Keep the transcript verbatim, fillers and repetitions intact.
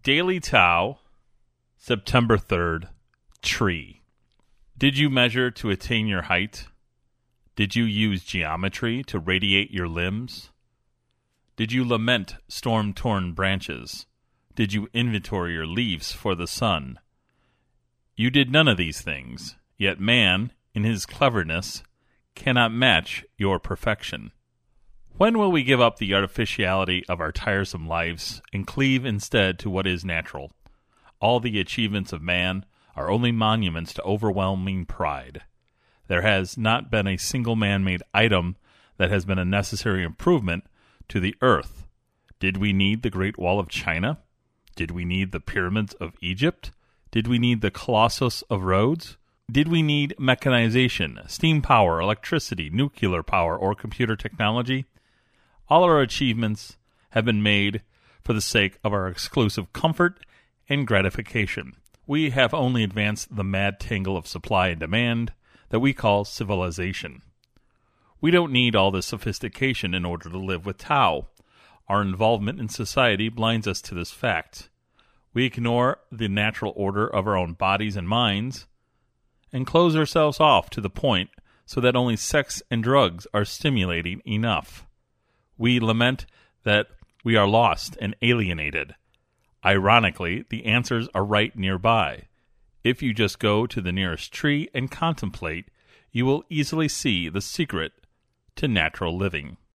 Daily Tao, September third, Tree. Did you measure to attain your height? Did you use geometry to radiate your limbs? Did you lament storm-torn branches? Did you inventory your leaves for the sun? You did none of these things, yet man, in his cleverness, cannot match your perfection. When will we give up the artificiality of our tiresome lives and cleave instead to what is natural? All the achievements of man are only monuments to overwhelming pride. There has not been a single man-made item that has been a necessary improvement to the earth. Did we need the Great Wall of China? Did we need the pyramids of Egypt? Did we need the Colossus of Rhodes? Did we need mechanization, steam power, electricity, nuclear power, or computer technology? All our achievements have been made for the sake of our exclusive comfort and gratification. We have only advanced the mad tangle of supply and demand that we call civilization. We don't need all this sophistication in order to live with Tao. Our involvement in society blinds us to this fact. We ignore the natural order of our own bodies and minds and close ourselves off to the point so that only sex and drugs are stimulating enough. We lament that we are lost and alienated. Ironically, the answers are right nearby. If you just go to the nearest tree and contemplate, you will easily see the secret to natural living.